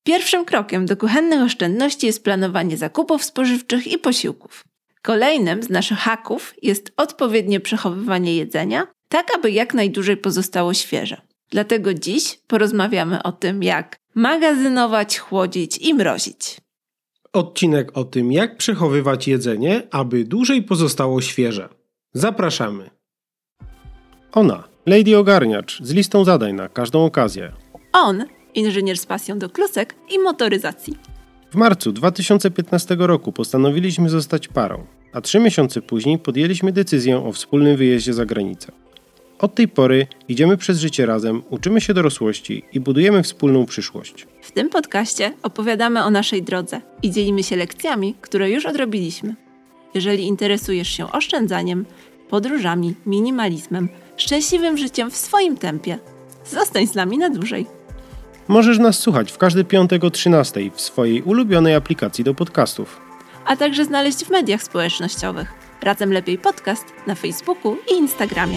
Pierwszym krokiem do kuchennych oszczędności jest planowanie zakupów spożywczych i posiłków. Kolejnym z naszych haków jest odpowiednie przechowywanie jedzenia, tak aby jak najdłużej pozostało świeże. Dlatego dziś porozmawiamy o tym, jak magazynować, chłodzić i mrozić. Odcinek o tym, jak przechowywać jedzenie, aby dłużej pozostało świeże. Zapraszamy. Ona, Lady Ogarniacz, z listą zadań na każdą okazję. On, inżynier z pasją do klusek i motoryzacji. W marcu 2015 roku postanowiliśmy zostać parą, a 3 miesiące później podjęliśmy decyzję o wspólnym wyjeździe za granicę. Od tej pory idziemy przez życie razem, uczymy się dorosłości i budujemy wspólną przyszłość. W tym podcaście opowiadamy o naszej drodze i dzielimy się lekcjami, które już odrobiliśmy. Jeżeli interesujesz się oszczędzaniem, podróżami, minimalizmem, szczęśliwym życiem w swoim tempie, zostań z nami na dłużej. Możesz nas słuchać w każdy piątek o 13:00 w swojej ulubionej aplikacji do podcastów. A także znaleźć w mediach społecznościowych. Razem Lepiej Podcast na Facebooku i Instagramie.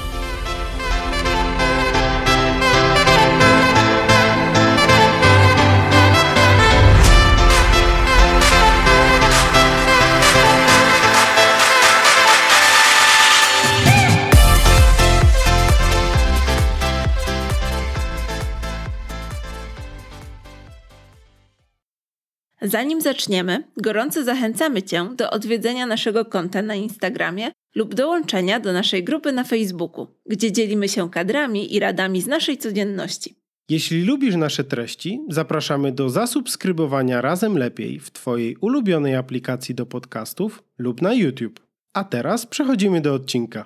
Zanim zaczniemy, gorąco zachęcamy Cię do odwiedzenia naszego konta na Instagramie lub dołączenia do naszej grupy na Facebooku, gdzie dzielimy się kadrami i radami z naszej codzienności. Jeśli lubisz nasze treści, zapraszamy do zasubskrybowania Razem Lepiej w Twojej ulubionej aplikacji do podcastów lub na YouTube. A teraz przechodzimy do odcinka.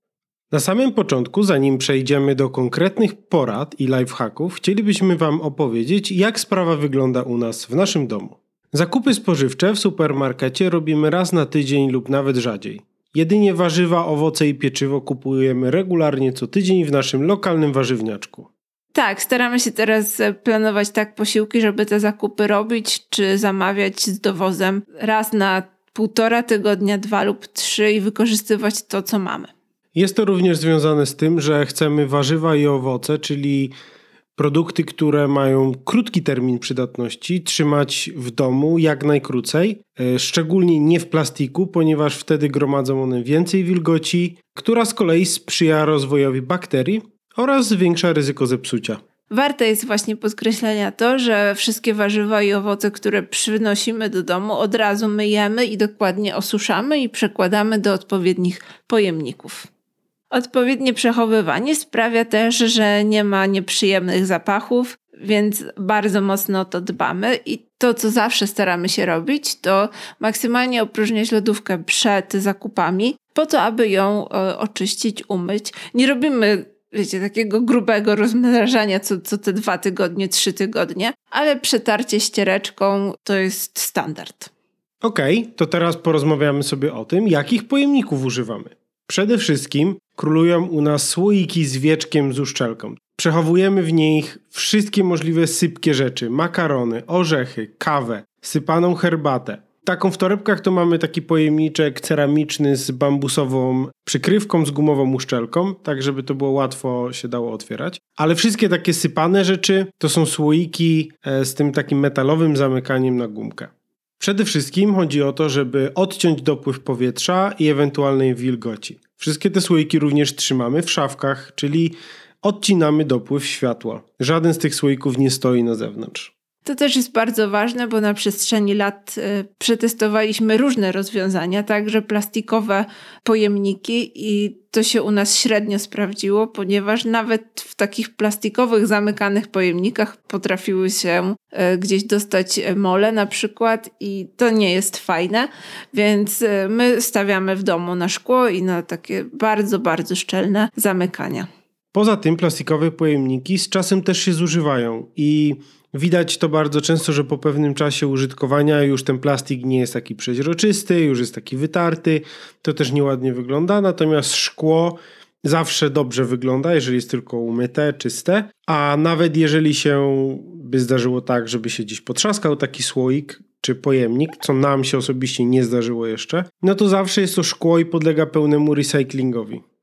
Na samym początku, zanim przejdziemy do konkretnych porad i lifehacków, chcielibyśmy Wam opowiedzieć, jak sprawa wygląda u nas w naszym domu. Zakupy spożywcze w supermarkecie robimy raz na tydzień lub nawet rzadziej. Jedynie warzywa, owoce i pieczywo kupujemy regularnie co tydzień w naszym lokalnym warzywniaczku. Tak, staramy się teraz planować tak posiłki, żeby te zakupy robić czy zamawiać z dowozem raz na 1,5 tygodnia, 2 lub 3 i wykorzystywać to, co mamy. Jest to również związane z tym, że chcemy warzywa i owoce, czyli produkty, które mają krótki termin przydatności, trzymać w domu jak najkrócej, szczególnie nie w plastiku, ponieważ wtedy gromadzą one więcej wilgoci, która z kolei sprzyja rozwojowi bakterii oraz zwiększa ryzyko zepsucia. Warte jest właśnie podkreślenia to, że wszystkie warzywa i owoce, które przynosimy do domu, od razu myjemy i dokładnie osuszamy i przekładamy do odpowiednich pojemników. Odpowiednie przechowywanie sprawia też, że nie ma nieprzyjemnych zapachów, więc bardzo mocno o to dbamy i to, co zawsze staramy się robić, to maksymalnie opróżniać lodówkę przed zakupami, po to, aby ją oczyścić, umyć. Nie robimy, takiego grubego rozmrażania co te 2 tygodnie, 3 tygodnie, ale przetarcie ściereczką to jest standard. Okej, to teraz porozmawiamy sobie o tym, jakich pojemników używamy. Przede wszystkim królują u nas słoiki z wieczkiem z uszczelką. Przechowujemy w nich wszystkie możliwe sypkie rzeczy, makarony, orzechy, kawę, sypaną herbatę. Taką w torebkach to mamy taki pojemniczek ceramiczny z bambusową przykrywką, z gumową uszczelką, tak żeby to było łatwo się dało otwierać. Ale wszystkie takie sypane rzeczy to są słoiki z tym takim metalowym zamykaniem na gumkę. Przede wszystkim chodzi o to, żeby odciąć dopływ powietrza i ewentualnej wilgoci. Wszystkie te słoiki również trzymamy w szafkach, czyli odcinamy dopływ światła. Żaden z tych słoików nie stoi na zewnątrz. To też jest bardzo ważne, bo na przestrzeni lat przetestowaliśmy różne rozwiązania, także plastikowe pojemniki i to się u nas średnio sprawdziło, ponieważ nawet w takich plastikowych, zamykanych pojemnikach potrafiły się gdzieś dostać mole na przykład i to nie jest fajne, więc my stawiamy w domu na szkło i na takie bardzo, bardzo szczelne zamykania. Poza tym plastikowe pojemniki z czasem też się zużywają i widać to bardzo często, że po pewnym czasie użytkowania już ten plastik nie jest taki przeźroczysty, już jest taki wytarty, to też nieładnie wygląda, natomiast szkło zawsze dobrze wygląda, jeżeli jest tylko umyte, czyste, a nawet jeżeli się by zdarzyło tak, żeby się gdzieś potrzaskał taki słoik czy pojemnik, co nam się osobiście nie zdarzyło jeszcze, no to zawsze jest to szkło i podlega pełnemu recyklingowi.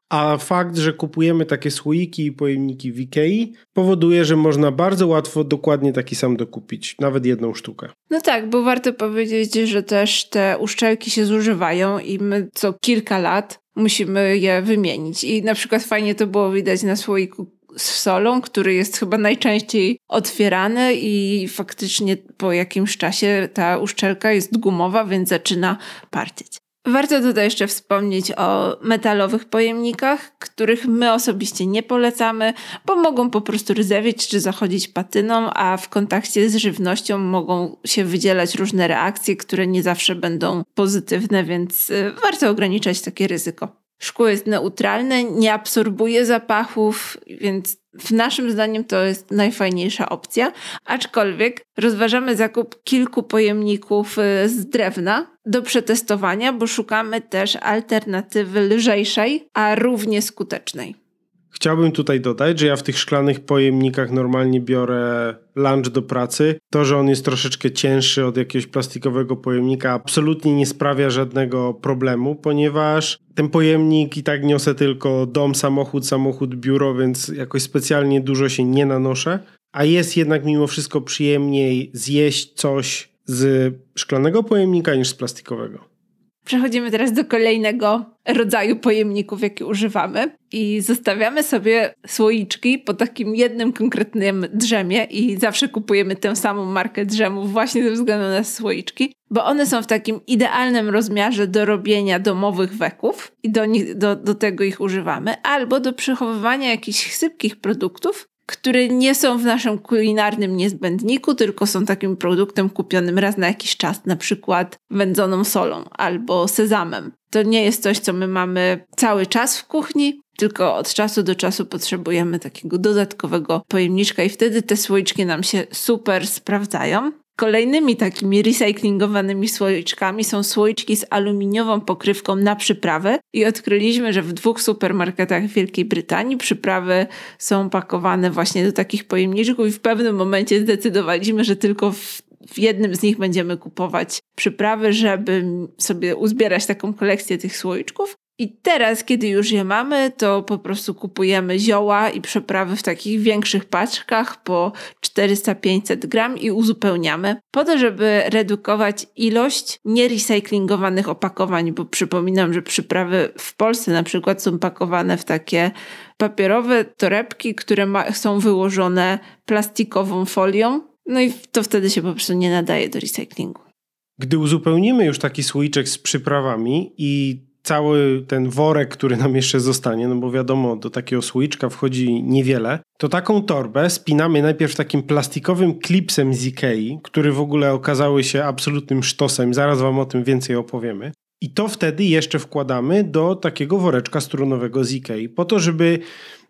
A fakt, że kupujemy takie słoiki i pojemniki w Ikei powoduje, że można bardzo łatwo dokładnie taki sam dokupić, nawet jedną sztukę. No tak, bo warto powiedzieć, że też te uszczelki się zużywają i my co kilka lat musimy je wymienić. I na przykład fajnie to było widać na słoiku z solą, który jest chyba najczęściej otwierany i faktycznie po jakimś czasie ta uszczelka jest gumowa, więc zaczyna parcieć. Warto tutaj jeszcze wspomnieć o metalowych pojemnikach, których my osobiście nie polecamy, bo mogą po prostu rdzewieć czy zachodzić patyną, a w kontakcie z żywnością mogą się wydzielać różne reakcje, które nie zawsze będą pozytywne, więc warto ograniczać takie ryzyko. Szkło jest neutralne, nie absorbuje zapachów, więc w naszym zdaniem to jest najfajniejsza opcja, aczkolwiek rozważamy zakup kilku pojemników z drewna do przetestowania, bo szukamy też alternatywy lżejszej, a równie skutecznej. Chciałbym tutaj dodać, że ja w tych szklanych pojemnikach normalnie biorę lunch do pracy. To, że on jest troszeczkę cięższy od jakiegoś plastikowego pojemnika, absolutnie nie sprawia żadnego problemu, ponieważ ten pojemnik i tak niosę tylko dom, samochód, biuro, więc jakoś specjalnie dużo się nie nanoszę. A jest jednak mimo wszystko przyjemniej zjeść coś z szklanego pojemnika niż z plastikowego. Przechodzimy teraz do kolejnego rodzaju pojemników, jaki używamy i zostawiamy sobie słoiczki po takim jednym konkretnym drzemie i zawsze kupujemy tę samą markę drzemów właśnie ze względu na słoiczki, bo one są w takim idealnym rozmiarze do robienia domowych weków i do tego ich używamy, albo do przechowywania jakichś sypkich produktów, które nie są w naszym kulinarnym niezbędniku, tylko są takim produktem kupionym raz na jakiś czas, na przykład wędzoną solą albo sezamem. To nie jest coś, co my mamy cały czas w kuchni, tylko od czasu do czasu potrzebujemy takiego dodatkowego pojemniczka i wtedy te słoiczki nam się super sprawdzają. Kolejnymi takimi recyklingowanymi słoiczkami są słoiczki z aluminiową pokrywką na przyprawy i odkryliśmy, że w 2 supermarketach w Wielkiej Brytanii przyprawy są pakowane właśnie do takich pojemniczków i w pewnym momencie zdecydowaliśmy, że tylko w jednym z nich będziemy kupować przyprawy, żeby sobie uzbierać taką kolekcję tych słoiczków. I teraz, kiedy już je mamy, to po prostu kupujemy zioła i przyprawy w takich większych paczkach po 400-500 gram i uzupełniamy po to, żeby redukować ilość nierecyklingowanych opakowań, bo przypominam, że przyprawy w Polsce na przykład są pakowane w takie papierowe torebki, które są wyłożone plastikową folią, no i to wtedy się po prostu nie nadaje do recyklingu. Gdy uzupełnimy już taki słoiczek z przyprawami i cały ten worek, który nam jeszcze zostanie, no bo wiadomo, do takiego słoiczka wchodzi niewiele, to taką torbę spinamy najpierw takim plastikowym klipsem z Ikei, który w ogóle okazały się absolutnym sztosem, zaraz wam o tym więcej opowiemy. I to wtedy jeszcze wkładamy do takiego woreczka strunowego z Ikei, po to, żeby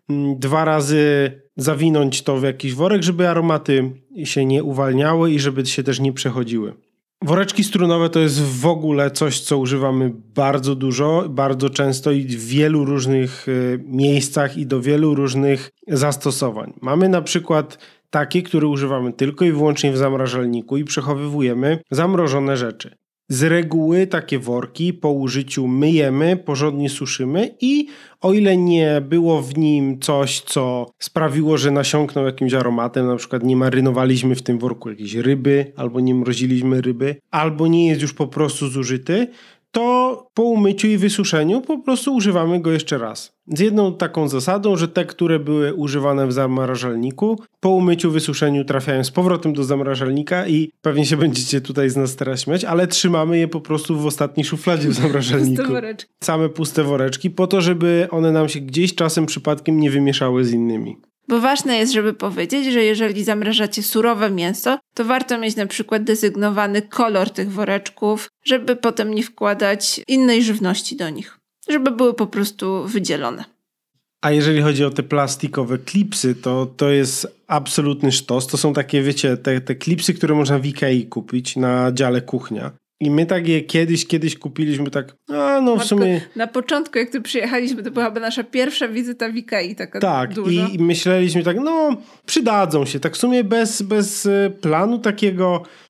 2 razy zawinąć to w jakiś worek, żeby aromaty się nie uwalniały i żeby się też nie przechodziły. Woreczki strunowe to jest w ogóle coś, co używamy bardzo dużo, bardzo często i w wielu różnych miejscach i do wielu różnych zastosowań. Mamy na przykład takie, które używamy tylko i wyłącznie w zamrażalniku i przechowywujemy zamrożone rzeczy. Z reguły takie worki po użyciu myjemy, porządnie suszymy i o ile nie było w nim coś, co sprawiło, że nasiąknął jakimś aromatem, na przykład nie marynowaliśmy w tym worku jakiejś ryby, albo nie mroziliśmy ryby, albo nie jest już po prostu zużyty, to po umyciu i wysuszeniu po prostu używamy go jeszcze raz. Z jedną taką zasadą, że te, które były używane w zamrażalniku, po umyciu, wysuszeniu trafiają z powrotem do zamrażalnika i pewnie się będziecie tutaj z nas teraz śmiać, ale trzymamy je po prostu w ostatniej szufladzie w zamrażalniku. Puste woreczki. Same puste woreczki, po to, żeby one nam się gdzieś czasem przypadkiem nie wymieszały z innymi. Bo ważne jest, żeby powiedzieć, że jeżeli zamrażacie surowe mięso, to warto mieć na przykład desygnowany kolor tych woreczków, żeby potem nie wkładać innej żywności do nich, żeby były po prostu wydzielone. A jeżeli chodzi o te plastikowe klipsy, to jest absolutny sztos. To są takie, wiecie, te klipsy, które można w Ikei kupić na dziale kuchnia. I my tak je kiedyś kupiliśmy tak, w sumie... Na początku, jak tu przyjechaliśmy, to była chyba nasza pierwsza wizyta w Ikei, taka tak, duża. I myśleliśmy tak, przydadzą się. Tak w sumie bez planu takiego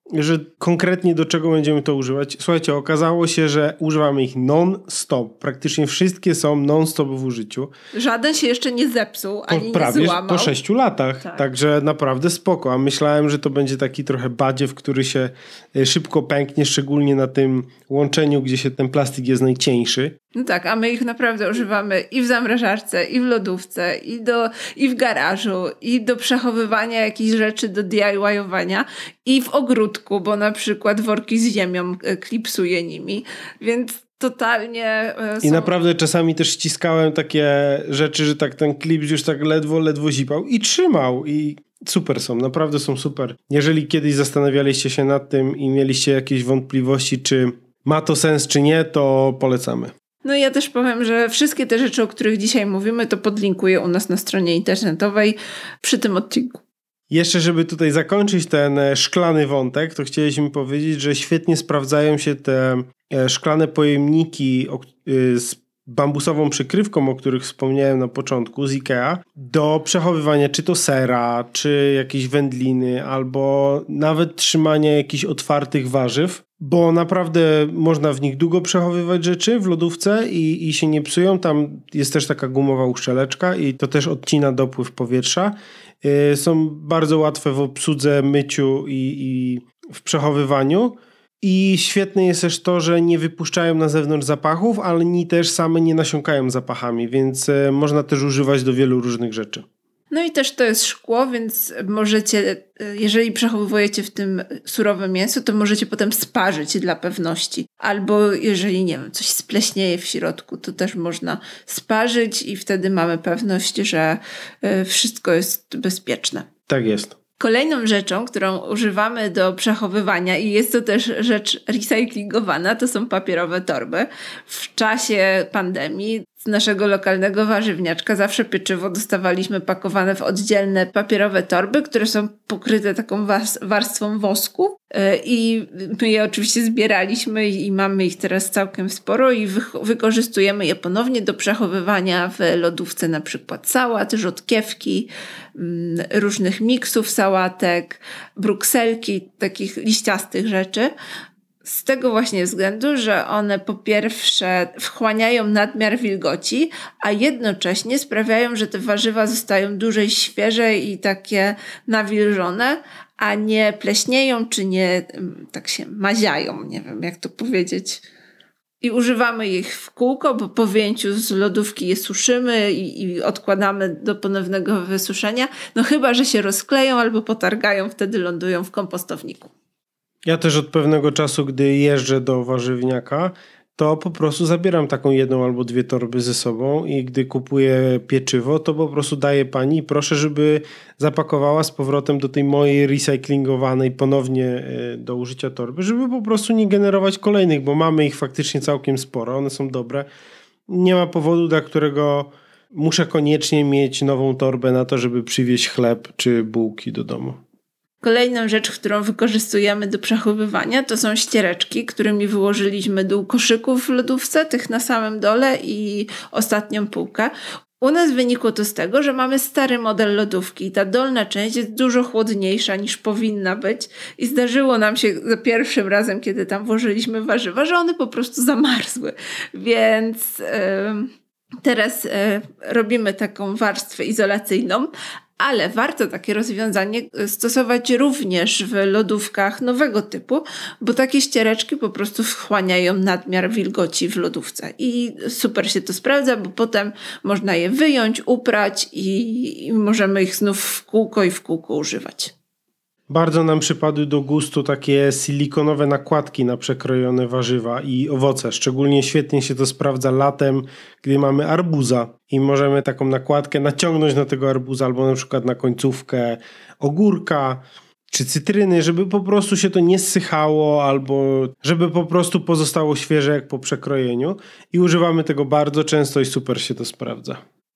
że konkretnie do czego będziemy to używać. Słuchajcie, okazało się, że używamy ich non-stop. Praktycznie wszystkie są non-stop w użyciu. Żaden się jeszcze nie zepsuł, ani nie złamał. Po 6 latach. Tak. Także naprawdę spoko. A myślałem, że to będzie taki trochę badziew, który się szybko pęknie, szczególnie na tym łączeniu, gdzie się ten plastik jest najcieńszy. No tak, a my ich naprawdę używamy i w zamrażarce, i w lodówce, i w garażu, i do przechowywania jakichś rzeczy, do DIY-owania, i w ogródku, bo na przykład worki z ziemią klipsuję nimi, więc totalnie są... I naprawdę czasami też ściskałem takie rzeczy, że tak ten klips już tak ledwo zipał i trzymał i super są, naprawdę są super. Jeżeli kiedyś zastanawialiście się nad tym i mieliście jakieś wątpliwości, czy ma to sens, czy nie, to polecamy. No i ja też powiem, że wszystkie te rzeczy, o których dzisiaj mówimy, to podlinkuję u nas na stronie internetowej przy tym odcinku. Jeszcze, żeby tutaj zakończyć ten szklany wątek, to chcieliśmy powiedzieć, że świetnie sprawdzają się te szklane pojemniki z bambusową przykrywką, o których wspomniałem na początku, z IKEA, do przechowywania czy to sera, czy jakiejś wędliny, albo nawet trzymania jakichś otwartych warzyw, bo naprawdę można w nich długo przechowywać rzeczy w lodówce i się nie psują. Tam jest też taka gumowa uszczeleczka i to też odcina dopływ powietrza. Są bardzo łatwe w obsłudze, myciu i w przechowywaniu. I świetne jest też to, że nie wypuszczają na zewnątrz zapachów, ale ni też same nie nasiąkają zapachami, więc można też używać do wielu różnych rzeczy. No i też to jest szkło, więc możecie, jeżeli przechowujecie w tym surowe mięso, to możecie potem sparzyć dla pewności. Albo jeżeli, nie wiem, coś spleśnieje w środku, to też można sparzyć i wtedy mamy pewność, że wszystko jest bezpieczne. Tak jest. Kolejną rzeczą, którą używamy do przechowywania i jest to też rzecz recyklingowana, to są papierowe torby. W czasie pandemii z naszego lokalnego warzywniaczka zawsze pieczywo dostawaliśmy pakowane w oddzielne papierowe torby, które są pokryte taką warstwą wosku i my je oczywiście zbieraliśmy i mamy ich teraz całkiem sporo i wykorzystujemy je ponownie do przechowywania w lodówce na przykład sałat, rzodkiewki, różnych miksów sałatek, brukselki, takich liściastych rzeczy. Z tego właśnie względu, że one po pierwsze wchłaniają nadmiar wilgoci, a jednocześnie sprawiają, że te warzywa zostają dłużej świeże i takie nawilżone, a nie pleśnieją czy nie tak się maziają, nie wiem jak to powiedzieć. I używamy ich w kółko, bo po wyjęciu z lodówki je suszymy i odkładamy do ponownego wysuszenia. No chyba, że się rozkleją albo potargają, wtedy lądują w kompostowniku. Ja też od pewnego czasu, gdy jeżdżę do warzywniaka, to po prostu zabieram taką 1 albo 2 torby ze sobą i gdy kupuję pieczywo, to po prostu daję pani i proszę, żeby zapakowała z powrotem do tej mojej recyklingowanej ponownie do użycia torby, żeby po prostu nie generować kolejnych, bo mamy ich faktycznie całkiem sporo, one są dobre. Nie ma powodu, dla którego muszę koniecznie mieć nową torbę na to, żeby przywieźć chleb czy bułki do domu. Kolejną rzecz, którą wykorzystujemy do przechowywania, to są ściereczki, którymi wyłożyliśmy dół koszyków w lodówce, tych na samym dole i ostatnią półkę. U nas wynikło to z tego, że mamy stary model lodówki i ta dolna część jest dużo chłodniejsza niż powinna być i zdarzyło nam się za pierwszym razem, kiedy tam włożyliśmy warzywa, że one po prostu zamarzły, więc teraz robimy taką warstwę izolacyjną, ale warto takie rozwiązanie stosować również w lodówkach nowego typu, bo takie ściereczki po prostu wchłaniają nadmiar wilgoci w lodówce i super się to sprawdza, bo potem można je wyjąć, uprać i możemy ich znów w kółko używać. Bardzo nam przypadły do gustu takie silikonowe nakładki na przekrojone warzywa i owoce. Szczególnie świetnie się to sprawdza latem, gdy mamy arbuza i możemy taką nakładkę naciągnąć na tego arbuza albo na przykład na końcówkę ogórka czy cytryny, żeby po prostu się to nie zsychało albo żeby po prostu pozostało świeże jak po przekrojeniu i używamy tego bardzo często i super się to sprawdza.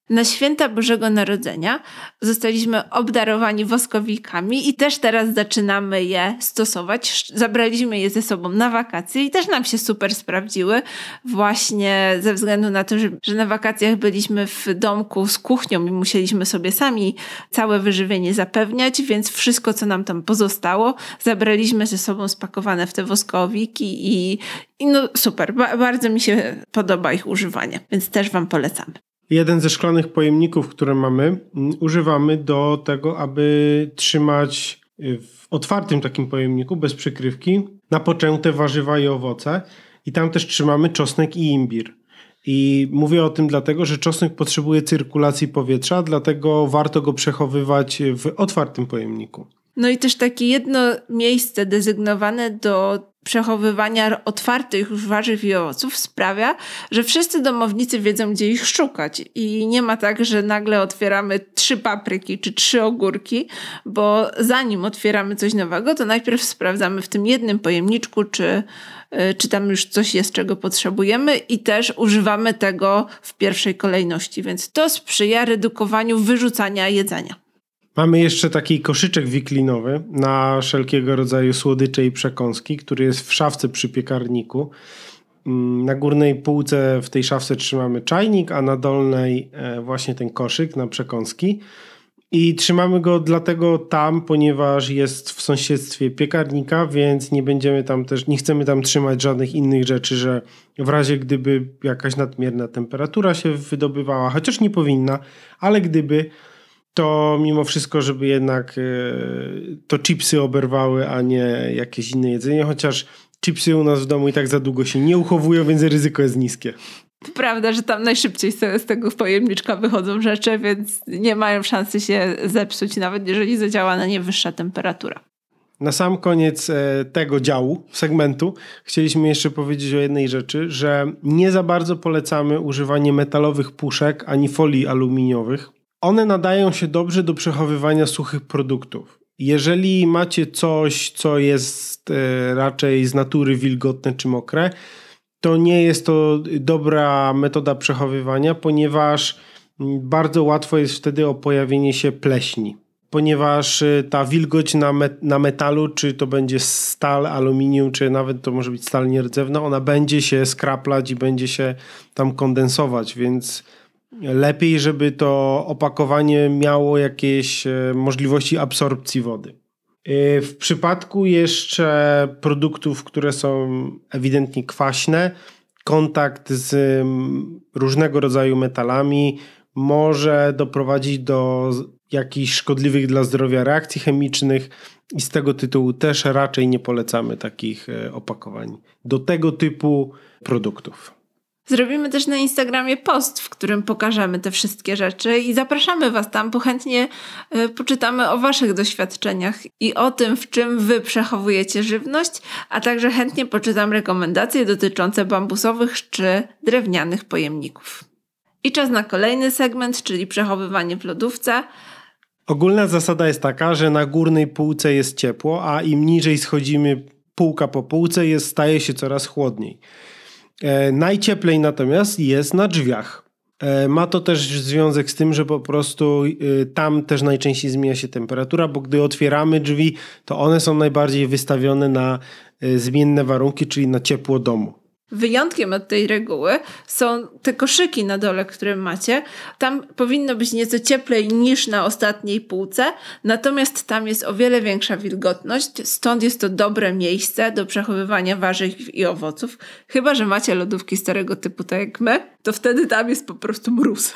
Na święta Bożego Narodzenia zostaliśmy obdarowani woskowikami i też teraz zaczynamy je stosować. Zabraliśmy je ze sobą na wakacje i też nam się super sprawdziły. Właśnie ze względu na to, że na wakacjach byliśmy w domku z kuchnią i musieliśmy sobie sami całe wyżywienie zapewniać, więc wszystko, co nam tam pozostało, zabraliśmy ze sobą spakowane w te woskowiki i no super, bardzo mi się podoba ich używanie, więc też wam polecamy. Jeden ze szklanych pojemników, które mamy, używamy do tego, aby trzymać w otwartym takim pojemniku, bez przykrywki, napoczęte warzywa i owoce. I tam też trzymamy czosnek i imbir. I mówię o tym dlatego, że czosnek potrzebuje cyrkulacji powietrza, dlatego warto go przechowywać w otwartym pojemniku. No i też takie jedno miejsce dezygnowane do przechowywania otwartych już warzyw i owoców sprawia, że wszyscy domownicy wiedzą, gdzie ich szukać. I nie ma tak, że nagle otwieramy 3 papryki czy 3 ogórki, bo zanim otwieramy coś nowego, to najpierw sprawdzamy w tym jednym pojemniczku, czy tam już coś jest, czego potrzebujemy i też używamy tego w pierwszej kolejności. Więc to sprzyja redukowaniu wyrzucania jedzenia. Mamy jeszcze taki koszyczek wiklinowy na wszelkiego rodzaju słodycze i przekąski, który jest w szafce przy piekarniku. Na górnej półce w tej szafce trzymamy czajnik, a na dolnej właśnie ten koszyk na przekąski. I trzymamy go dlatego tam, ponieważ jest w sąsiedztwie piekarnika, więc nie chcemy tam trzymać żadnych innych rzeczy, że w razie gdyby jakaś nadmierna temperatura się wydobywała, chociaż nie powinna, ale gdyby, to mimo wszystko, żeby jednak to chipsy oberwały, a nie jakieś inne jedzenie, chociaż chipsy u nas w domu i tak za długo się nie uchowują, więc ryzyko jest niskie. Prawda, że tam najszybciej z tego pojemniczka wychodzą rzeczy, więc nie mają szansy się zepsuć, nawet jeżeli zadziała na nie wyższa temperatura. Na sam koniec tego działu, segmentu, chcieliśmy jeszcze powiedzieć o jednej rzeczy, że nie za bardzo polecamy używanie metalowych puszek ani folii aluminiowych. One nadają się dobrze do przechowywania suchych produktów. Jeżeli macie coś, co jest raczej z natury wilgotne czy mokre, to nie jest to dobra metoda przechowywania, ponieważ bardzo łatwo jest wtedy o pojawienie się pleśni. Ponieważ ta wilgoć na metalu, czy to będzie stal, aluminium, czy nawet to może być stal nierdzewna, ona będzie się skraplać i będzie się tam kondensować, więc lepiej, żeby to opakowanie miało jakieś możliwości absorpcji wody. W przypadku jeszcze produktów, które są ewidentnie kwaśne, kontakt z różnego rodzaju metalami może doprowadzić do jakichś szkodliwych dla zdrowia reakcji chemicznych i z tego tytułu też raczej nie polecamy takich opakowań do tego typu produktów. Zrobimy też na Instagramie post, w którym pokażemy te wszystkie rzeczy i zapraszamy was tam, bo chętnie poczytamy o waszych doświadczeniach i o tym, w czym wy przechowujecie żywność, a także chętnie poczytam rekomendacje dotyczące bambusowych czy drewnianych pojemników. I czas na kolejny segment, czyli przechowywanie w lodówce. Ogólna zasada jest taka, że na górnej półce jest ciepło, a im niżej schodzimy półka po półce, staje się coraz chłodniej. Najcieplej natomiast jest na drzwiach. Ma to też związek z tym, że po prostu tam też najczęściej zmienia się temperatura, bo gdy otwieramy drzwi, to one są najbardziej wystawione na zmienne warunki, czyli na ciepło domu. Wyjątkiem od tej reguły są te koszyki na dole, które macie. Tam powinno być nieco cieplej niż na ostatniej półce, natomiast tam jest o wiele większa wilgotność, stąd jest to dobre miejsce do przechowywania warzyw i owoców. Chyba że macie lodówki starego typu, tak jak my, to wtedy tam jest po prostu mróz.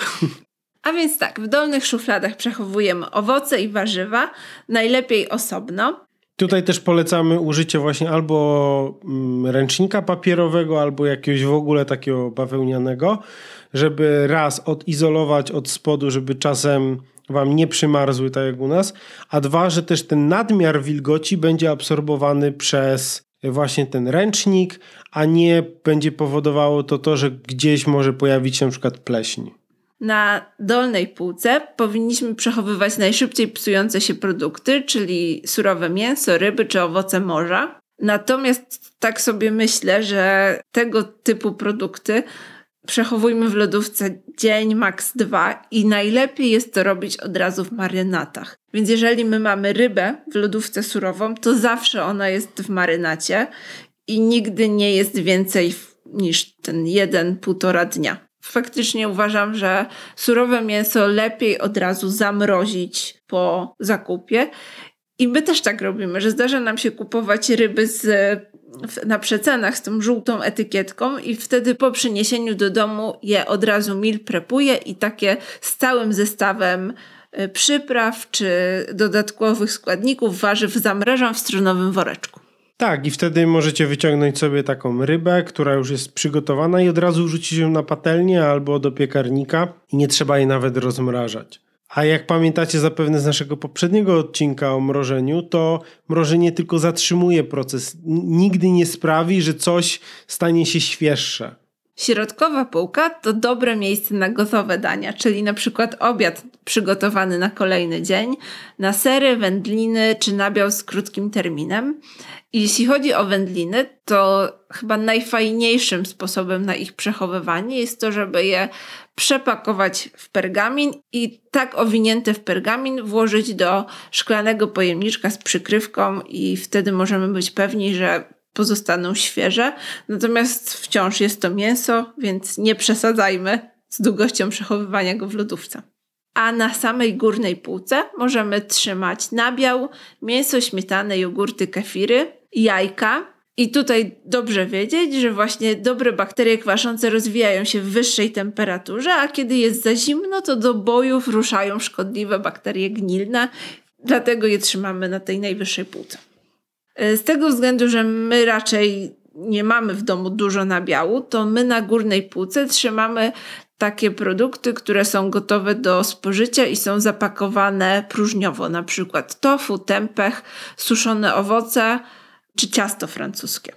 A więc tak, w dolnych szufladach przechowujemy owoce i warzywa, najlepiej osobno. Tutaj też polecamy użycie właśnie albo ręcznika papierowego, albo jakiegoś w ogóle takiego bawełnianego, żeby raz odizolować od spodu, żeby czasem wam nie przymarzły tak jak u nas, a dwa, że też ten nadmiar wilgoci będzie absorbowany przez właśnie ten ręcznik, a nie będzie powodowało to, że gdzieś może pojawić się na przykład pleśń. Na dolnej półce powinniśmy przechowywać najszybciej psujące się produkty, czyli surowe mięso, ryby czy owoce morza. Natomiast tak sobie myślę, że tego typu produkty przechowujmy w lodówce dzień, maks 2 i najlepiej jest to robić od razu w marynatach. Więc jeżeli my mamy rybę w lodówce surową, to zawsze ona jest w marynacie i nigdy nie jest więcej niż ten 1-1,5 dnia. Faktycznie uważam, że surowe mięso lepiej od razu zamrozić po zakupie. I my też tak robimy, że zdarza nam się kupować ryby na przecenach z tą żółtą etykietką i wtedy po przyniesieniu do domu je od razu meal prepuję i takie z całym zestawem przypraw czy dodatkowych składników, warzyw zamrażam w stronowym woreczku. Tak, i wtedy możecie wyciągnąć sobie taką rybę, która już jest przygotowana i od razu rzucić ją na patelnię albo do piekarnika i nie trzeba jej nawet rozmrażać. A jak pamiętacie zapewne z naszego poprzedniego odcinka o mrożeniu, to mrożenie tylko zatrzymuje proces. Nigdy nie sprawi, że coś stanie się świeższe. Środkowa półka to dobre miejsce na gotowe dania, czyli na przykład obiad przygotowany na kolejny dzień, na sery, wędliny czy nabiał z krótkim terminem. I jeśli chodzi o wędliny, to chyba najfajniejszym sposobem na ich przechowywanie jest to, żeby je przepakować w pergamin i tak owinięte w pergamin włożyć do szklanego pojemniczka z przykrywką i wtedy możemy być pewni, że pozostaną świeże. Natomiast wciąż jest to mięso, więc nie przesadzajmy z długością przechowywania go w lodówce. A na samej górnej półce możemy trzymać nabiał, mięso, śmietanę, jogurty, kefiry, jajka. I tutaj dobrze wiedzieć, że właśnie dobre bakterie kwaszące rozwijają się w wyższej temperaturze, a kiedy jest za zimno, to do bojów ruszają szkodliwe bakterie gnilne. Dlatego je trzymamy na tej najwyższej półce. Z tego względu, że my raczej nie mamy w domu dużo nabiału, to my na górnej półce trzymamy takie produkty, które są gotowe do spożycia i są zapakowane próżniowo, na przykład tofu, tempeh, suszone owoce czy ciasto francuskie.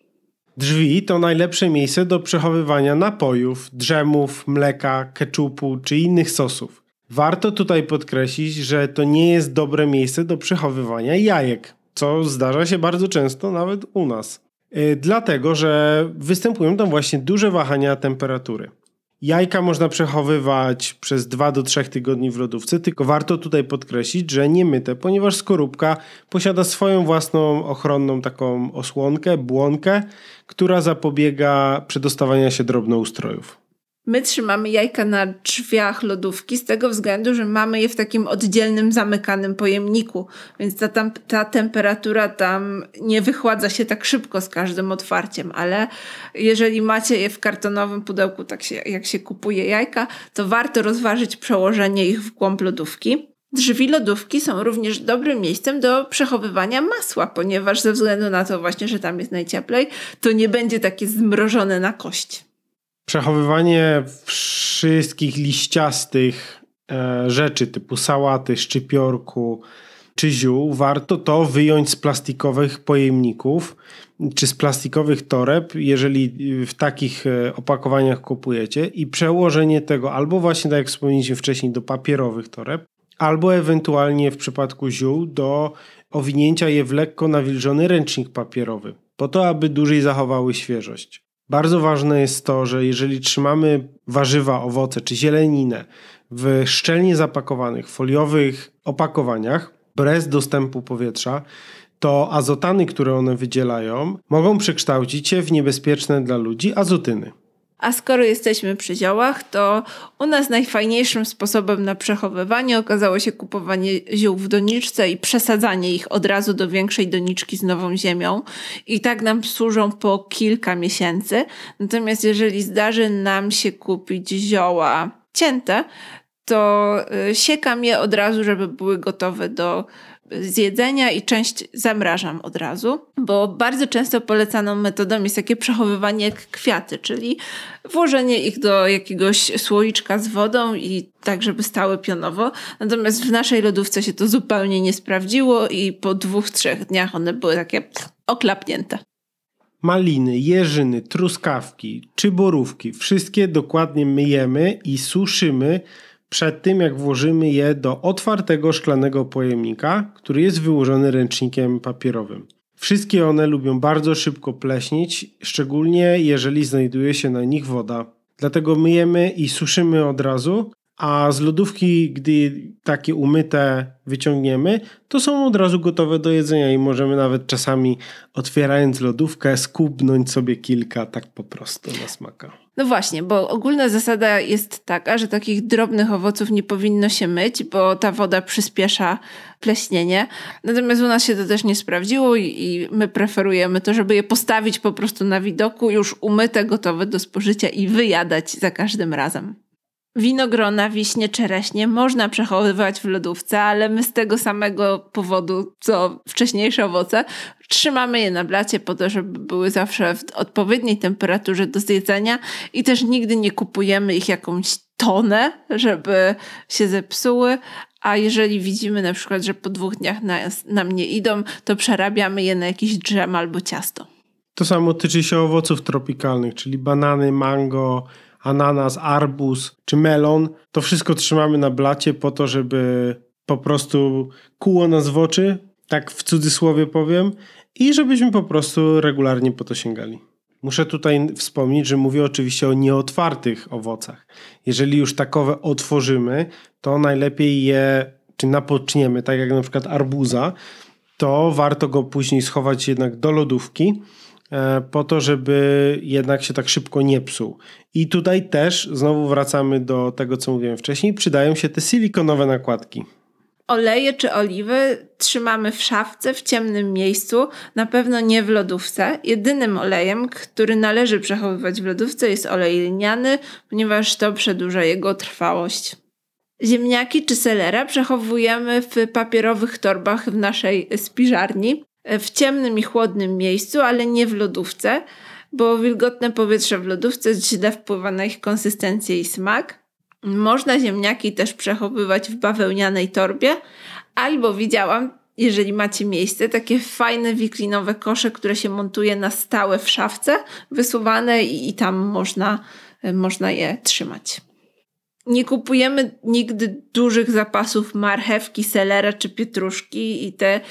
Drzwi to najlepsze miejsce do przechowywania napojów, dżemów, mleka, keczupu czy innych sosów. Warto tutaj podkreślić, że to nie jest dobre miejsce do przechowywania jajek, co zdarza się bardzo często nawet u nas. Dlatego, że występują tam właśnie duże wahania temperatury. Jajka można przechowywać przez 2 do 3 tygodni w lodówce, tylko warto tutaj podkreślić, że nie myte, ponieważ skorupka posiada swoją własną ochronną taką osłonkę, błonkę, która zapobiega przedostawaniu się drobnoustrojów. My trzymamy jajka na drzwiach lodówki z tego względu, że mamy je w takim oddzielnym, zamykanym pojemniku, więc ta temperatura tam nie wychładza się tak szybko z każdym otwarciem, ale jeżeli macie je w kartonowym pudełku, jak się kupuje jajka, to warto rozważyć przełożenie ich w głąb lodówki. Drzwi lodówki są również dobrym miejscem do przechowywania masła, ponieważ ze względu na to właśnie, że tam jest najcieplej, to nie będzie takie zmrożone na kość. Przechowywanie wszystkich liściastych rzeczy typu sałaty, szczypiorku czy ziół warto to wyjąć z plastikowych pojemników czy z plastikowych toreb, jeżeli w takich opakowaniach kupujecie, i przełożenie tego albo właśnie tak jak wspomnieliśmy wcześniej do papierowych toreb, albo ewentualnie w przypadku ziół do owinięcia je w lekko nawilżony ręcznik papierowy, po to aby dłużej zachowały świeżość. Bardzo ważne jest to, że jeżeli trzymamy warzywa, owoce czy zieleninę w szczelnie zapakowanych foliowych opakowaniach bez dostępu powietrza, to azotany, które one wydzielają, mogą przekształcić się w niebezpieczne dla ludzi azotyny. A skoro jesteśmy przy ziołach, to u nas najfajniejszym sposobem na przechowywanie okazało się kupowanie ziół w doniczce i przesadzanie ich od razu do większej doniczki z nową ziemią. I tak nam służą po kilka miesięcy. Natomiast jeżeli zdarzy nam się kupić zioła cięte, to siekam je od razu, żeby były gotowe do zjedzenia i część zamrażam od razu, bo bardzo często polecaną metodą jest takie przechowywanie jak kwiaty, czyli włożenie ich do jakiegoś słoiczka z wodą i tak, żeby stały pionowo. Natomiast w naszej lodówce się to zupełnie nie sprawdziło i po 2-3 dniach one były takie oklapnięte. Maliny, jeżyny, truskawki czy borówki, wszystkie dokładnie myjemy i suszymy przed tym, jak włożymy je do otwartego szklanego pojemnika, który jest wyłożony ręcznikiem papierowym. Wszystkie one lubią bardzo szybko pleśnieć, szczególnie jeżeli znajduje się na nich woda. Dlatego myjemy i suszymy od razu, a z lodówki, gdy takie umyte wyciągniemy, to są od razu gotowe do jedzenia i możemy nawet czasami, otwierając lodówkę, skubnąć sobie kilka tak po prostu na smaka. No właśnie, bo ogólna zasada jest taka, że takich drobnych owoców nie powinno się myć, bo ta woda przyspiesza pleśnienie. Natomiast u nas się to też nie sprawdziło i my preferujemy to, żeby je postawić po prostu na widoku, już umyte, gotowe do spożycia i wyjadać za każdym razem. Winogrona, wiśnie, czereśnie można przechowywać w lodówce, ale my z tego samego powodu, co wcześniejsze owoce, trzymamy je na blacie po to, żeby były zawsze w odpowiedniej temperaturze do zjedzenia i też nigdy nie kupujemy ich jakąś tonę, żeby się zepsuły, a jeżeli widzimy na przykład, że po 2 dniach nam nie idą, to przerabiamy je na jakiś dżem albo ciasto. To samo tyczy się owoców tropikalnych, czyli banany, mango, ananas, arbuz czy melon. To wszystko trzymamy na blacie po to, żeby po prostu kuło nas w oczy, tak w cudzysłowie powiem, i żebyśmy po prostu regularnie po to sięgali. Muszę tutaj wspomnieć, że mówię oczywiście o nieotwartych owocach. Jeżeli już takowe otworzymy, to najlepiej je, czy napoczniemy, tak jak na przykład arbuza, to warto go później schować jednak do lodówki, po to, żeby jednak się tak szybko nie psuł. I tutaj też znowu wracamy do tego, co mówiłem wcześniej, przydają się te silikonowe nakładki. Oleje czy oliwy trzymamy w szafce, w ciemnym miejscu, na pewno nie w lodówce. Jedynym olejem, który należy przechowywać w lodówce, jest olej lniany, ponieważ to przedłuża jego trwałość. Ziemniaki czy selera przechowujemy w papierowych torbach w naszej spiżarni, w ciemnym i chłodnym miejscu, ale nie w lodówce, bo wilgotne powietrze w lodówce źle wpływa na ich konsystencję i smak. Można ziemniaki też przechowywać w bawełnianej torbie, albo widziałam, jeżeli macie miejsce, takie fajne wiklinowe kosze, które się montuje na stałe w szafce, wysuwane i tam można je trzymać. Nie kupujemy nigdy dużych zapasów marchewki, selera czy pietruszki i te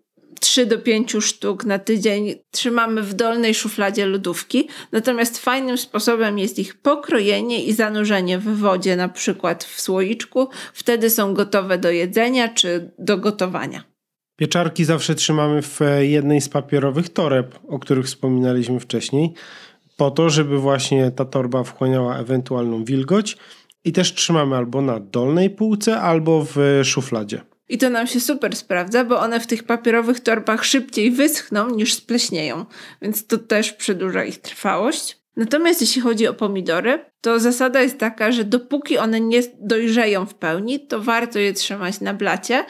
3 do 5 sztuk na tydzień trzymamy w dolnej szufladzie lodówki, natomiast fajnym sposobem jest ich pokrojenie i zanurzenie w wodzie, na przykład w słoiczku. Wtedy są gotowe do jedzenia czy do gotowania. Pieczarki zawsze trzymamy w jednej z papierowych toreb, o których wspominaliśmy wcześniej, po to, żeby właśnie ta torba wchłaniała ewentualną wilgoć i też trzymamy albo na dolnej półce, albo w szufladzie. I to nam się super sprawdza, bo one w tych papierowych torbach szybciej wyschną niż spleśnieją, więc to też przedłuża ich trwałość. Natomiast jeśli chodzi o pomidory, to zasada jest taka, że dopóki one nie dojrzeją w pełni, to warto je trzymać na blacie.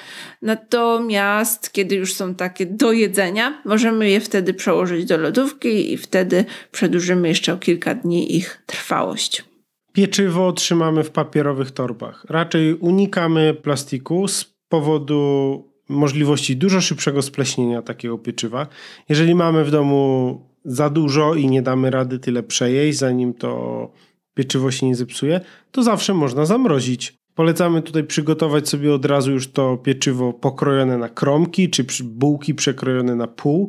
Natomiast kiedy już są takie do jedzenia, możemy je wtedy przełożyć do lodówki i wtedy przedłużymy jeszcze o kilka dni ich trwałość. Pieczywo trzymamy w papierowych torbach. Raczej unikamy plastiku z powodu możliwości dużo szybszego spleśnienia takiego pieczywa. Jeżeli mamy w domu za dużo i nie damy rady tyle przejeść, zanim to pieczywo się nie zepsuje, to zawsze można zamrozić. Polecamy tutaj przygotować sobie od razu już to pieczywo pokrojone na kromki, czy bułki przekrojone na pół,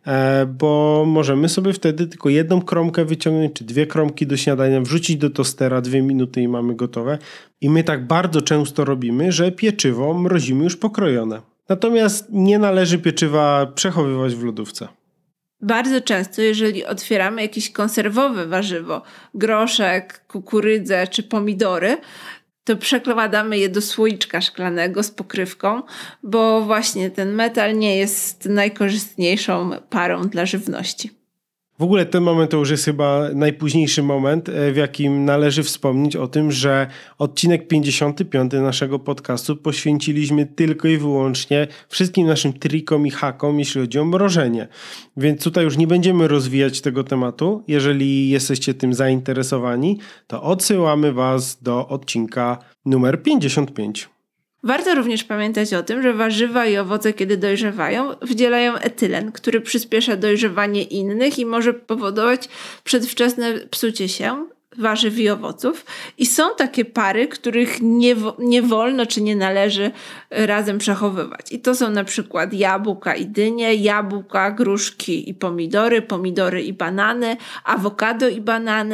bo możemy sobie wtedy tylko 1 kromkę wyciągnąć, czy 2 kromki do śniadania, wrzucić do tostera, 2 minuty i mamy gotowe. I my tak bardzo często robimy, że pieczywo mrozimy już pokrojone. Natomiast nie należy pieczywa przechowywać w lodówce. Bardzo często, jeżeli otwieramy jakieś konserwowe warzywo, groszek, kukurydzę czy pomidory, to przekładamy je do słoiczka szklanego z pokrywką, bo właśnie ten metal nie jest najkorzystniejszą parą dla żywności. W ogóle ten moment to już jest chyba najpóźniejszy moment, w jakim należy wspomnieć o tym, że odcinek 55 naszego podcastu poświęciliśmy tylko i wyłącznie wszystkim naszym trikom i hakom, jeśli chodzi o mrożenie. Więc tutaj już nie będziemy rozwijać tego tematu. Jeżeli jesteście tym zainteresowani, to odsyłamy Was do odcinka numer 55. Warto również pamiętać o tym, że warzywa i owoce, kiedy dojrzewają, wydzielają etylen, który przyspiesza dojrzewanie innych i może powodować przedwczesne psucie się warzyw i owoców. I są takie pary, których nie wolno czy nie należy razem przechowywać. I to są na przykład jabłka i dynie, jabłka, gruszki i pomidory, pomidory i banany, awokado i banany,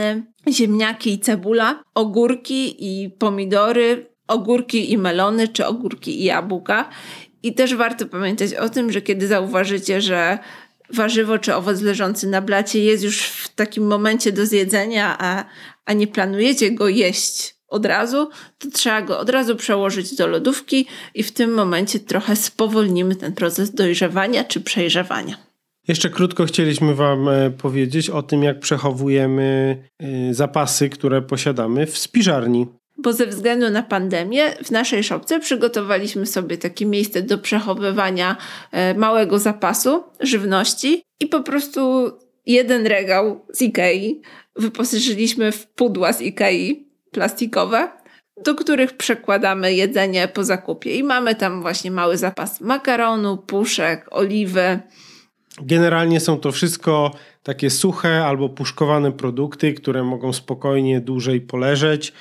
ziemniaki i cebula, ogórki i pomidory, ogórki i melony, czy ogórki i jabłka. I też warto pamiętać o tym, że kiedy zauważycie, że warzywo czy owoc leżący na blacie jest już w takim momencie do zjedzenia, a nie planujecie go jeść od razu, to trzeba go od razu przełożyć do lodówki i w tym momencie trochę spowolnimy ten proces dojrzewania czy przejrzewania. Jeszcze krótko chcieliśmy wam powiedzieć o tym, jak przechowujemy zapasy, które posiadamy w spiżarni. Bo ze względu na pandemię w naszej szopce przygotowaliśmy sobie takie miejsce do przechowywania małego zapasu żywności i po prostu jeden regał z Ikei wyposażyliśmy w pudła z Ikei plastikowe, do których przekładamy jedzenie po zakupie. I mamy tam właśnie mały zapas makaronu, puszek, oliwy. Generalnie są to wszystko takie suche albo puszkowane produkty, które mogą spokojnie dłużej poleżeć.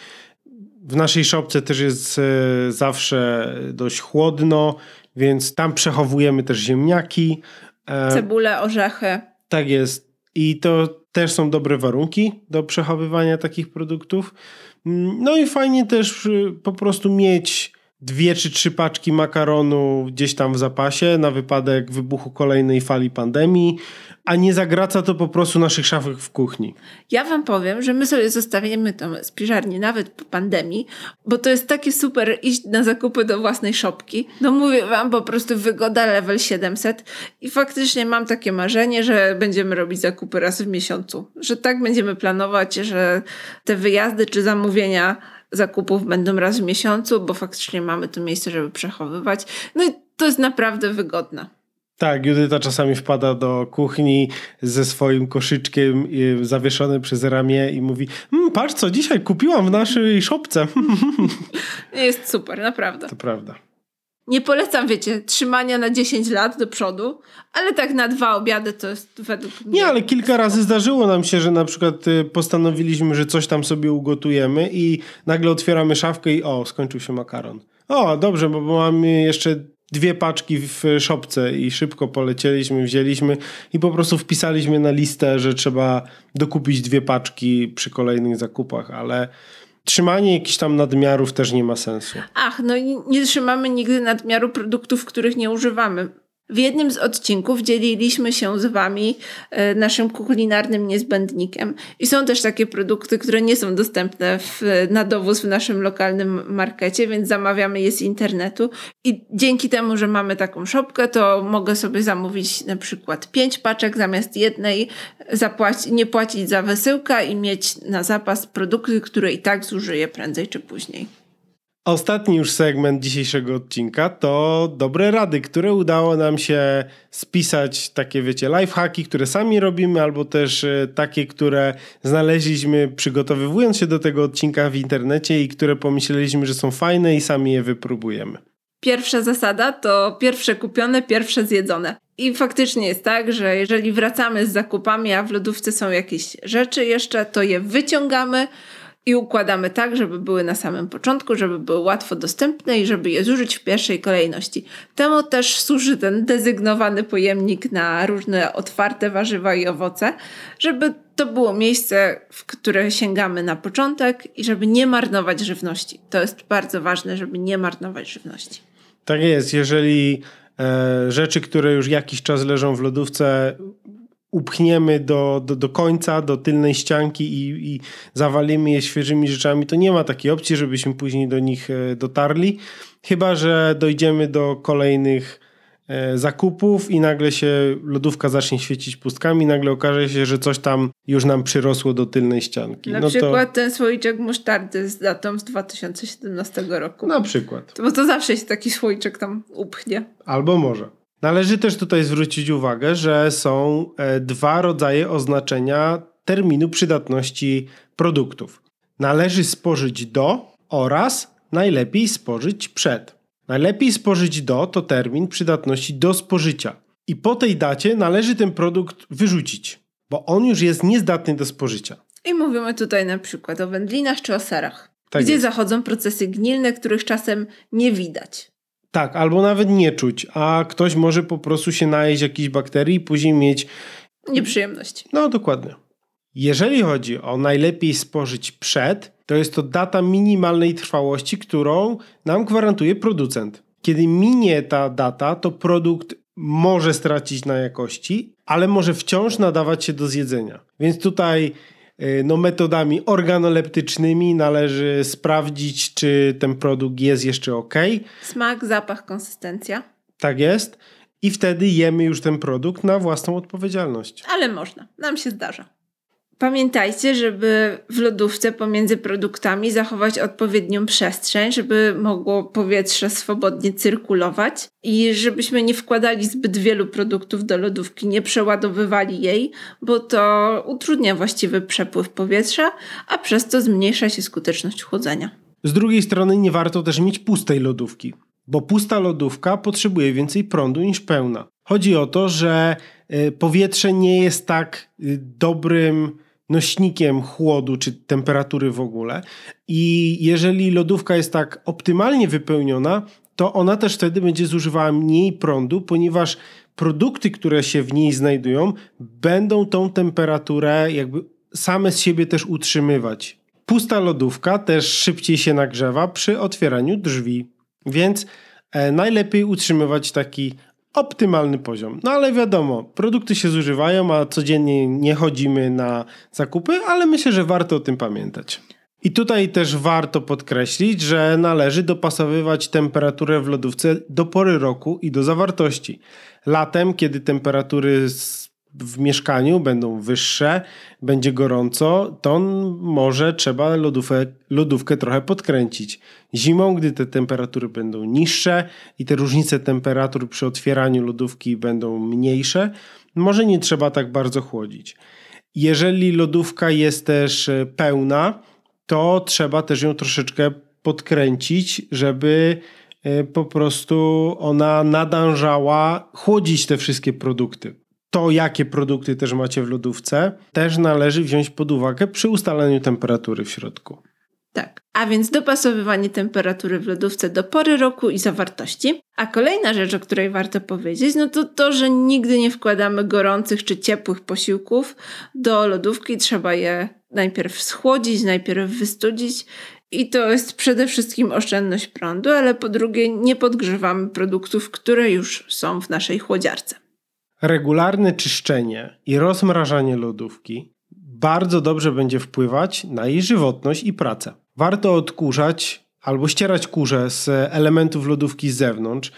W naszej szopce też jest zawsze dość chłodno, więc tam przechowujemy też ziemniaki. Cebulę, orzechy. Tak jest. I to też są dobre warunki do przechowywania takich produktów. No i fajnie też po prostu mieć 2 czy 3 paczki makaronu gdzieś tam w zapasie na wypadek wybuchu kolejnej fali pandemii, a nie zagraca to po prostu naszych szafek w kuchni. Ja wam powiem, że my sobie zostawimy tą spiżarnię nawet po pandemii, bo to jest takie super iść na zakupy do własnej szopki. No mówię wam, po prostu wygoda level 700 i faktycznie mam takie marzenie, że będziemy robić zakupy raz w miesiącu. Że tak będziemy planować, że te wyjazdy czy zamówienia zakupów będą raz w miesiącu, bo faktycznie mamy tu miejsce, żeby przechowywać. No i to jest naprawdę wygodne. Tak, Judyta czasami wpada do kuchni ze swoim koszyczkiem zawieszonym przez ramię i mówi: patrz co dzisiaj kupiłam w naszej szopce. Jest super, naprawdę. To prawda. Nie polecam, wiecie, trzymania na 10 lat do przodu, ale tak na 2 obiady to jest według mnie... Nie, ale kilka razy zdarzyło nam się, że na przykład postanowiliśmy, że coś tam sobie ugotujemy i nagle otwieramy szafkę i skończył się makaron. Dobrze, bo mamy jeszcze 2 paczki w szopce i szybko polecieliśmy, wzięliśmy i po prostu wpisaliśmy na listę, że trzeba dokupić 2 paczki przy kolejnych zakupach, ale trzymanie jakichś tam nadmiarów też nie ma sensu. No i nie trzymamy nigdy nadmiaru produktów, których nie używamy. W jednym z odcinków dzieliliśmy się z wami naszym kulinarnym niezbędnikiem. I są też takie produkty, które nie są dostępne na dowóz w naszym lokalnym markecie, więc zamawiamy je z internetu. I dzięki temu, że mamy taką szopkę, to mogę sobie zamówić na przykład 5 paczek zamiast jednej, nie płacić za wysyłkę i mieć na zapas produkty, które i tak zużyję prędzej czy później. Ostatni już segment dzisiejszego odcinka to dobre rady, które udało nam się spisać, takie wiecie, lifehacki, które sami robimy, albo też takie, które znaleźliśmy przygotowywując się do tego odcinka w internecie i które pomyśleliśmy, że są fajne i sami je wypróbujemy. Pierwsza zasada to pierwsze kupione, pierwsze zjedzone. I faktycznie jest tak, że jeżeli wracamy z zakupami, a w lodówce są jakieś rzeczy jeszcze, to je wyciągamy i układamy tak, żeby były na samym początku, żeby były łatwo dostępne i żeby je zużyć w pierwszej kolejności. Temu też służy ten dezygnowany pojemnik na różne otwarte warzywa i owoce, żeby to było miejsce, w które sięgamy na początek i żeby nie marnować żywności. To jest bardzo ważne, żeby nie marnować żywności. Tak jest. Jeżeli rzeczy, które już jakiś czas leżą w lodówce, upchniemy do końca, do tylnej ścianki i zawalimy je świeżymi rzeczami, to nie ma takiej opcji, żebyśmy później do nich dotarli. Chyba że dojdziemy do kolejnych zakupów i nagle się lodówka zacznie świecić pustkami, nagle okaże się, że coś tam już nam przyrosło do tylnej ścianki. Na przykład ten słoiczek musztardy z datą z 2017 roku. Na przykład. Bo to zawsze się taki słoiczek tam upchnie. Albo może. Należy też tutaj zwrócić uwagę, że są 2 rodzaje oznaczenia terminu przydatności produktów. Należy spożyć do oraz najlepiej spożyć przed. Najlepiej spożyć do to termin przydatności do spożycia. I po tej dacie należy ten produkt wyrzucić, bo on już jest niezdatny do spożycia. I mówimy tutaj na przykład o wędlinach czy o serach, tak gdzie jest. Zachodzą procesy gnilne, których czasem nie widać. Tak, albo nawet nie czuć, a ktoś może po prostu się najeść jakichś bakterii i później mieć nieprzyjemności. No, dokładnie. Jeżeli chodzi o najlepiej spożyć przed, to jest to data minimalnej trwałości, którą nam gwarantuje producent. Kiedy minie ta data, to produkt może stracić na jakości, ale może wciąż nadawać się do zjedzenia. Więc tutaj metodami organoleptycznymi należy sprawdzić, czy ten produkt jest jeszcze ok. Smak, zapach, konsystencja. Tak jest. I wtedy jemy już ten produkt na własną odpowiedzialność. Ale można. Nam się zdarza. Pamiętajcie, żeby w lodówce pomiędzy produktami zachować odpowiednią przestrzeń, żeby mogło powietrze swobodnie cyrkulować i żebyśmy nie wkładali zbyt wielu produktów do lodówki, nie przeładowywali jej, bo to utrudnia właściwy przepływ powietrza, a przez to zmniejsza się skuteczność chłodzenia. Z drugiej strony nie warto też mieć pustej lodówki, bo pusta lodówka potrzebuje więcej prądu niż pełna. Chodzi o to, że powietrze nie jest tak dobrym nośnikiem chłodu czy temperatury w ogóle i jeżeli lodówka jest tak optymalnie wypełniona, to ona też wtedy będzie zużywała mniej prądu, ponieważ produkty, które się w niej znajdują, będą tą temperaturę jakby same z siebie też utrzymywać. Pusta lodówka też szybciej się nagrzewa przy otwieraniu drzwi, więc najlepiej utrzymywać taki optymalny poziom. No ale wiadomo, produkty się zużywają, a codziennie nie chodzimy na zakupy, ale myślę, że warto o tym pamiętać. I tutaj też warto podkreślić, że należy dopasowywać temperaturę w lodówce do pory roku i do zawartości. Latem, kiedy temperatury w mieszkaniu będą wyższe, będzie gorąco, to może trzeba lodówkę trochę podkręcić. Zimą, gdy te temperatury będą niższe i te różnice temperatur przy otwieraniu lodówki będą mniejsze, może nie trzeba tak bardzo chłodzić. Jeżeli lodówka jest też pełna, to trzeba też ją troszeczkę podkręcić, żeby po prostu ona nadążała chłodzić te wszystkie produkty. To, jakie produkty też macie w lodówce, też należy wziąć pod uwagę przy ustalaniu temperatury w środku. Tak, a więc dopasowywanie temperatury w lodówce do pory roku i zawartości. A kolejna rzecz, o której warto powiedzieć, no to, że nigdy nie wkładamy gorących czy ciepłych posiłków do lodówki. Trzeba je najpierw schłodzić, najpierw wystudzić. I to jest przede wszystkim oszczędność prądu, ale po drugie nie podgrzewamy produktów, które już są w naszej chłodziarce. Regularne czyszczenie i rozmrażanie lodówki bardzo dobrze będzie wpływać na jej żywotność i pracę. Warto odkurzać albo ścierać kurze z elementów lodówki z zewnątrz,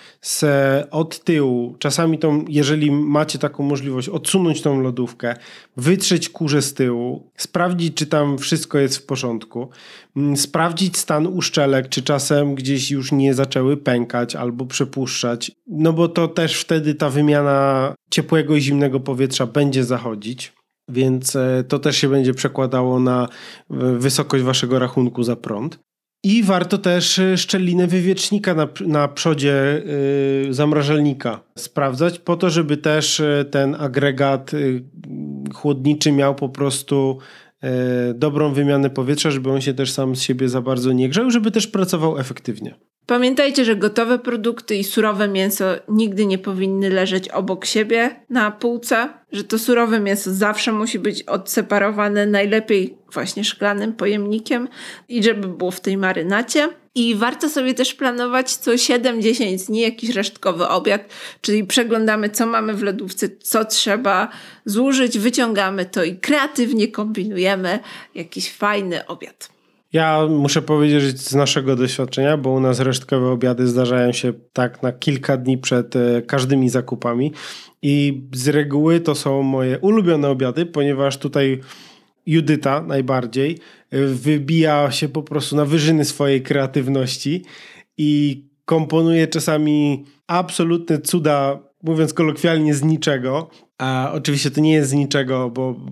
od tyłu. Czasami jeżeli macie taką możliwość, odsunąć tą lodówkę, wytrzeć kurze z tyłu, sprawdzić, czy tam wszystko jest w porządku, sprawdzić stan uszczelek, czy czasem gdzieś już nie zaczęły pękać albo przepuszczać, no bo to też wtedy ta wymiana ciepłego i zimnego powietrza będzie zachodzić. Więc to też się będzie przekładało na wysokość waszego rachunku za prąd. I warto też szczelinę wywiecznika na przodzie zamrażalnika sprawdzać po to, żeby też ten agregat chłodniczy miał po prostu dobrą wymianę powietrza, żeby on się też sam z siebie za bardzo nie grzał, żeby też pracował efektywnie. Pamiętajcie, że gotowe produkty i surowe mięso nigdy nie powinny leżeć obok siebie na półce, że to surowe mięso zawsze musi być odseparowane najlepiej właśnie szklanym pojemnikiem i żeby było w tej marynacie. I warto sobie też planować co 7-10 dni jakiś resztkowy obiad, czyli przeglądamy, co mamy w lodówce, co trzeba zużyć, wyciągamy to i kreatywnie kombinujemy jakiś fajny obiad. Ja muszę powiedzieć z naszego doświadczenia, bo u nas resztkowe obiady zdarzają się tak na kilka dni przed każdymi zakupami i z reguły to są moje ulubione obiady, ponieważ tutaj Judyta najbardziej wybija się po prostu na wyżyny swojej kreatywności i komponuje czasami absolutne cuda, mówiąc kolokwialnie, z niczego. A oczywiście to nie jest z niczego,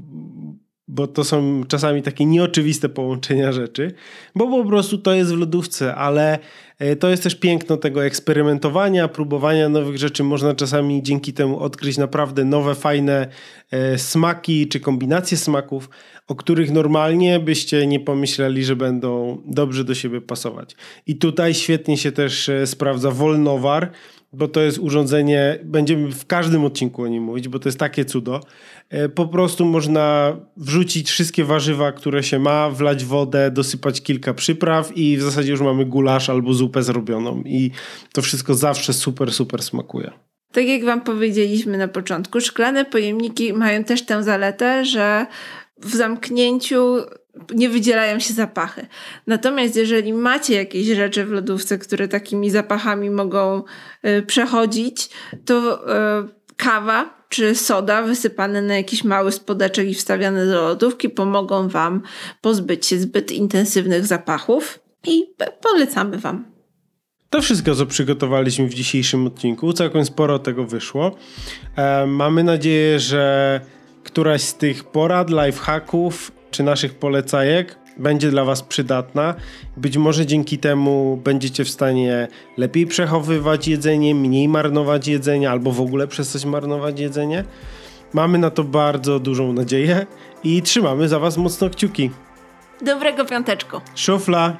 bo to są czasami takie nieoczywiste połączenia rzeczy, bo po prostu to jest w lodówce, ale to jest też piękno tego eksperymentowania, próbowania nowych rzeczy. Można czasami dzięki temu odkryć naprawdę nowe, fajne smaki czy kombinacje smaków, o których normalnie byście nie pomyśleli, że będą dobrze do siebie pasować. I tutaj świetnie się też sprawdza wolnowar, bo to jest urządzenie, będziemy w każdym odcinku o nim mówić, bo to jest takie cudo. Po prostu można wrzucić wszystkie warzywa, które się ma, wlać wodę, dosypać kilka przypraw i w zasadzie już mamy gulasz albo zupę zrobioną i to wszystko zawsze super, super smakuje. Tak jak wam powiedzieliśmy na początku, szklane pojemniki mają też tę zaletę, że w zamknięciu nie wydzielają się zapachy. Natomiast jeżeli macie jakieś rzeczy w lodówce, które takimi zapachami mogą przechodzić, to kawa czy soda wysypane na jakiś mały spodeczek i wstawiane do lodówki pomogą wam pozbyć się zbyt intensywnych zapachów i polecamy wam. To wszystko, co przygotowaliśmy w dzisiejszym odcinku. Całkiem sporo tego wyszło. Mamy nadzieję, że któraś z tych porad, lifehacków czy naszych polecajek będzie dla was przydatna. Być może dzięki temu będziecie w stanie lepiej przechowywać jedzenie, mniej marnować jedzenie albo w ogóle przestać marnować jedzenie. Mamy na to bardzo dużą nadzieję i trzymamy za was mocno kciuki. Dobrego piąteczku. Szufla!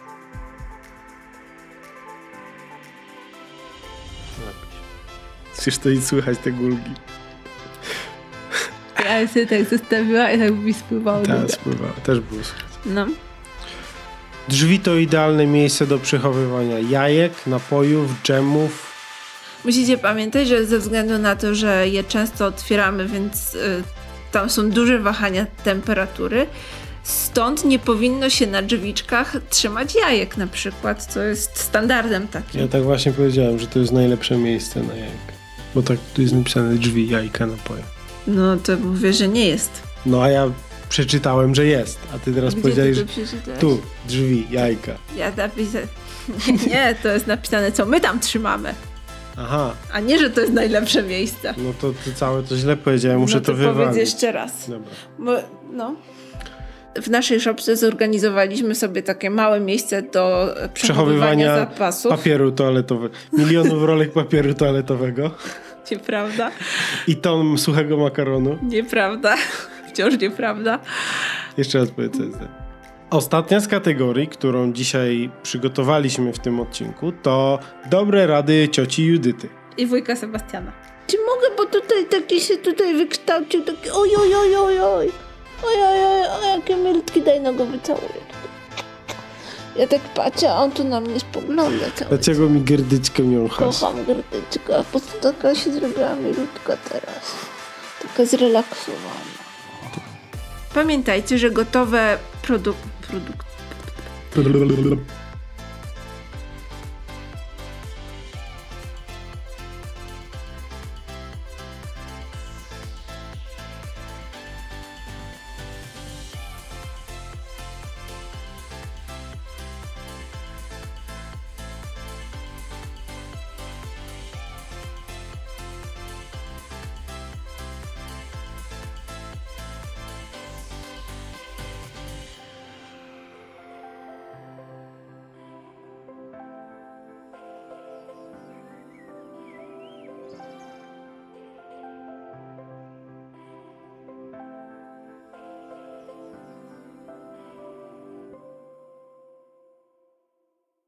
Przecież to nic słychać, te gulgi. Ja sobie tak zostawiła i tak mi spływało. Tak, spływało. Też było słychać. No. Drzwi to idealne miejsce do przechowywania jajek, napojów, dżemów. Musicie pamiętać, że ze względu na to, że je często otwieramy, więc tam są duże wahania temperatury, stąd nie powinno się na drzwiczkach trzymać jajek na przykład, co jest standardem takim. Ja tak właśnie powiedziałem, że to jest najlepsze miejsce na jajka. Bo tak tu jest napisane drzwi, jajka, napoje. No to mówię, że nie jest. No a ja przeczytałem, że jest. A ty teraz powiedziałeś, że tu, drzwi, jajka. Ja napisałem... Nie, to jest napisane, co my tam trzymamy. Aha. A nie, że to jest najlepsze miejsce. No to ty całe to źle powiedziałem, muszę to wywalić. Powiedz jeszcze raz. Dobra. Bo, no. W naszej szopce zorganizowaliśmy sobie takie małe miejsce do przechowywania zapasów. Papieru toaletowego. Milionów rolek papieru toaletowego. Nieprawda. I ton suchego makaronu. Nieprawda. Wciąż nieprawda. Jeszcze raz powiedz. Ostatnia z kategorii, którą dzisiaj przygotowaliśmy w tym odcinku, to dobre rady cioci Judyty. I wujka Sebastiana. Czy mogę, bo tutaj taki się tutaj wykształcił, taki oj, jakie milutki, daj nogę wycałuję. Ja tak patrzę, a on tu na mnie spogląda cały. Dlaczego mi gerdyczkę jąchasz? Kocham gerdyczkę, a po prostu taka się zrobiła milutka teraz. Taka zrelaksowana. Pamiętajcie, że gotowe